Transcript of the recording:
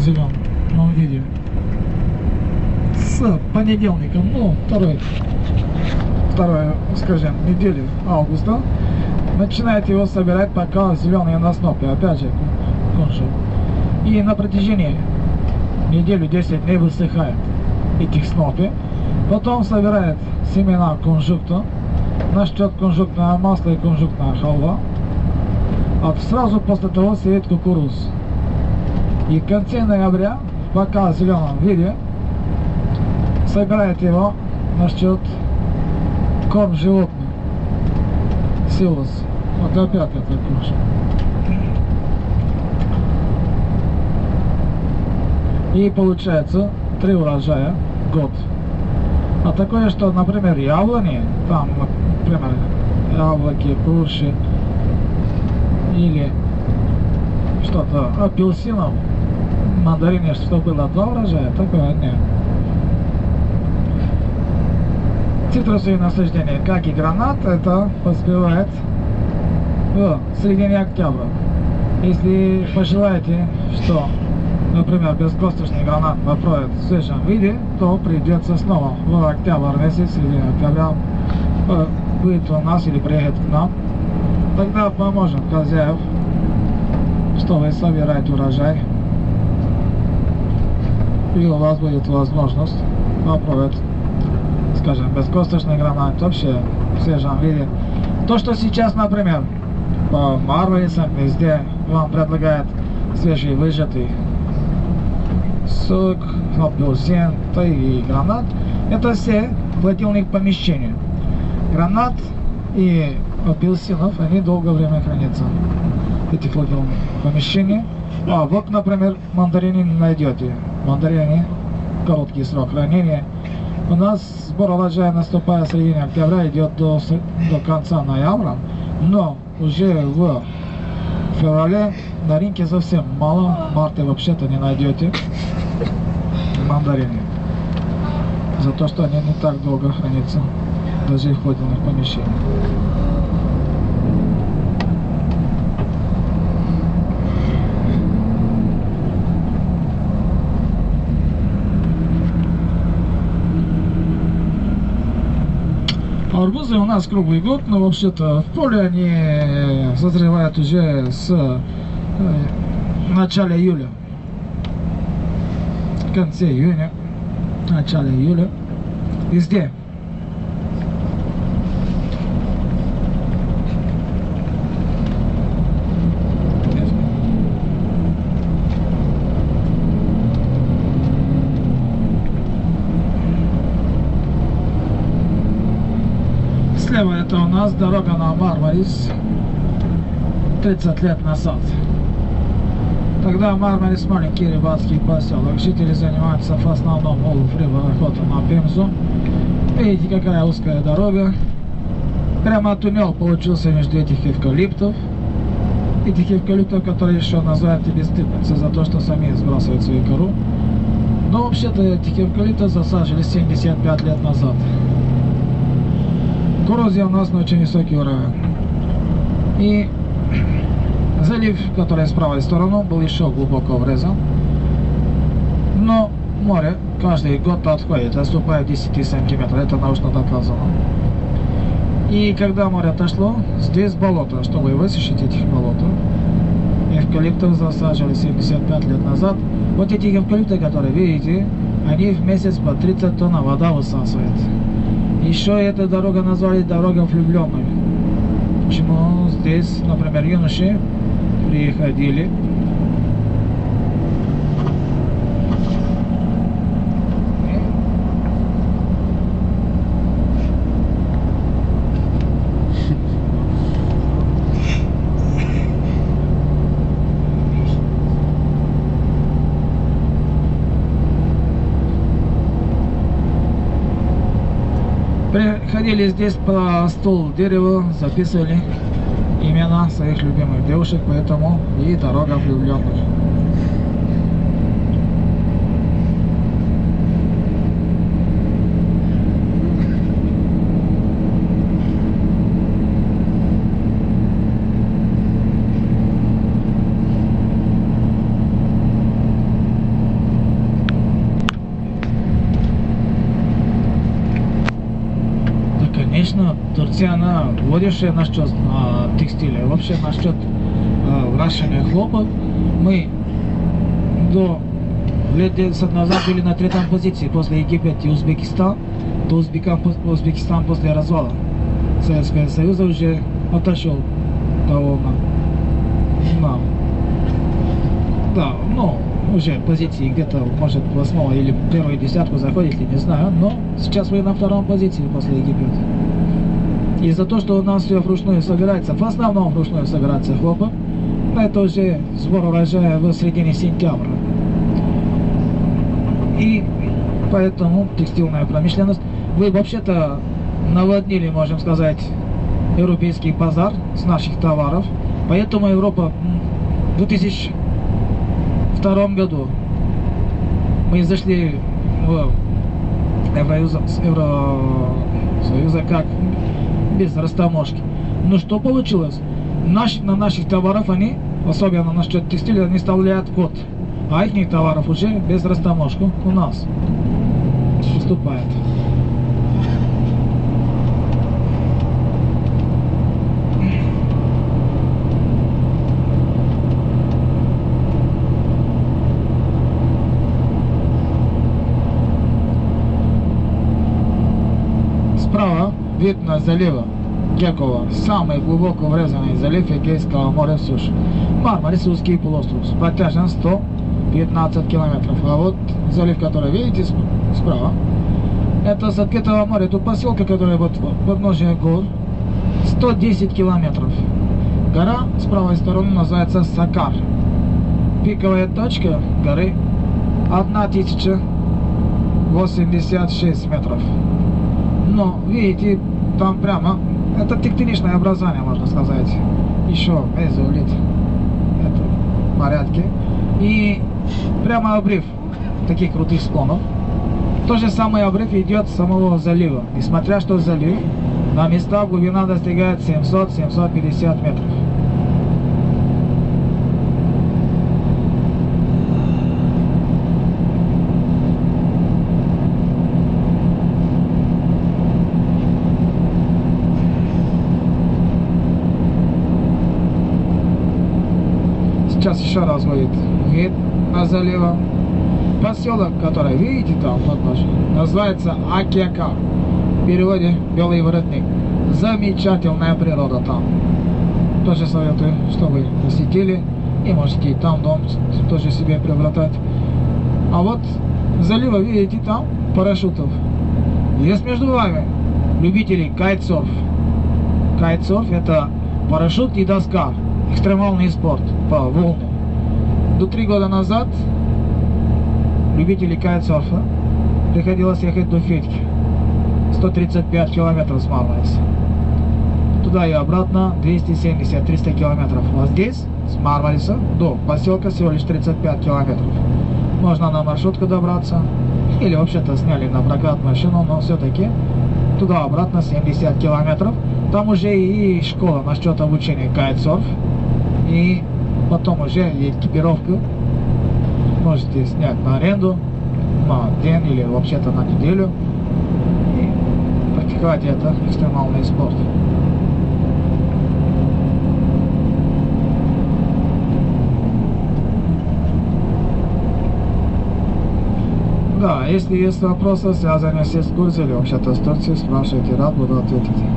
зеленом виде. С понедельником, ну, второй, скажем, недели августа начинаете его собирать, пока зеленые на снопе, опять же, кунжут. И на протяжении неделю 10 дней высыхает этих снопы. Потом собирает семена кунжута, насчет кунжутное масло и кунжутная халва. А сразу после того сеет кукуруз. И в конце ноября, пока в зеленом виде, собирает его насчет корм животных. Силос. Вот опять это кушаю. И получается 3 урожая в год. А такое, что, например, яблони, там, например, яблоки, груши или что-то, апельсинов, мандарины, что было 2 урожая, такое нет. Цитрусовые насаждения, как и гранат, это поспевает в середине октября. Если пожелаете, что, например, бескосточный гранат попробует в свежем виде, то придется снова в октябрь месяц, в середине октября будет у нас или приедет к нам. Тогда поможем хозяев, что вы собираете урожай. И у вас будет возможность попробовать, скажем, бескосточный гранат вообще в свежем виде. То, что сейчас, например, по Марвелисам везде вам предлагают свежий выжатый сок, апельсин, то и гранат, это все в холодильных помещениях. Гранат и апельсинов, они долгое время хранятся в этих холодильных помещениях. А вот, например, мандарины не найдете. Мандарины, короткий срок хранения. У нас сбор урожая, наступая в середине октября, идет до конца ноября, но уже в феврале на рынке совсем мало, в марте вообще-то не найдете мандарины, за то, что они не так долго хранятся, даже в холодильных помещениях. Арбузы у нас круглый год, но вообще-то в поле они созревают уже с начала июля. В конце июня, начале июля. Везде. Слева это у нас дорога на Мармарис 30 лет назад. Тогда Мармарис маленький рыбацкий поселок. Жители занимаются в основном улов, рыба, охота на пемзу. Видите, какая узкая дорога. Прямо туннель получился между этих эвкалиптов. Этих эвкалиптов, которые еще называют бесстыдницы за то, что сами сбрасывают свою кору. Но вообще-то этих эвкалиптов засаживали 75 лет назад. Коррозия у нас на очень высокий уровень. И залив, который с правой стороны, был еще глубоко врезан. Но море каждый год отходит, отступает 10 сантиметров. Это научно доказано. И когда море отошло, здесь болото. Чтобы высушить этих болотов, эвкалиптов засаживали 75 лет назад. Вот эти эвкалипты, которые видите, они в месяц по 30 тонн вода высасывают. Еще эта дорога назвали дорога влюбленных. Почему здесь, например, юноши приходили приходили здесь по стол дерева, записывали имена своих любимых девушек, поэтому и дорога влюбленных. конечно, Турция, она водящая насчет текстиля, вообще насчет выращивания хлопка. Мы до лет 10 назад были на 3-м позиции после Египет и Узбекистан. То Узбекистан после развала Советского Союза уже отошел довольно. Да, ну, уже позиции где-то, может, 8 или 1-ю десятку заходит, я не знаю, но сейчас вы на 2-м позиции после Египета. Из-за того, что у нас все вручную собирается, в основном вручную собирается хлопок, это уже сбор урожая в середине сентября. И поэтому текстильная промышленность, вы вообще-то наводнили, можем сказать, европейский базар с наших товаров, поэтому Европа в 2002 году мы зашли в Евросоюза как без растаможки. Но что получилось? На наших товаров они, особенно насчет текстиля, они вставляют код, а их товаров уже без растаможки у нас поступает. Справа видно залива Гекова, самый глубоко врезанный залив Эгейского моря в суше. Мармарисский полуостров с протяженностью 115 километров. А вот залив, который видите справа, это с открытого моря. Тут поселка, которая вот в подножии гор, 110 километров. Гора с правой стороны называется Сакар. Пиковая точка горы 1086 метров. Но, видите, там прямо, это тектоничное образование, можно сказать. Еще мезолит. Это в порядке. И прямо обрыв таких крутых склонов. То же самое обрыв идет с самого залива. Несмотря что залив, на местах глубина достигает 700-750 метров. Сейчас еще раз будет вид на залива. Поселок, который видите там подножие, называется Акека. В переводе «Белый воротник». Замечательная природа там. Тоже советую, чтобы посетили. И можете и там дом тоже себе приобретать. А вот залива, видите, там парашютов. Есть между вами любители кайтсерф. Кайтсерф — это парашют и доска. Экстремальный спорт по волне. До 3 года назад любителей кайтсерфа приходилось ехать до Федьки. 135 километров с Мармариса. Туда и обратно 270-300 километров. А здесь с Мармариса до поселка всего лишь 35 километров. Можно на маршрутку добраться. Или вообще-то сняли на прокат машину, но все-таки туда-обратно 70 километров. Там уже и школа насчет обучения кайтсерф. И потом уже экипировку можете снять на аренду на день или вообще-то на неделю и практиковать это экстремальный спорт. Да, если есть вопросы, связанные с экскурсией или вообще-то с Турцией, спрашивайте, рад буду ответить.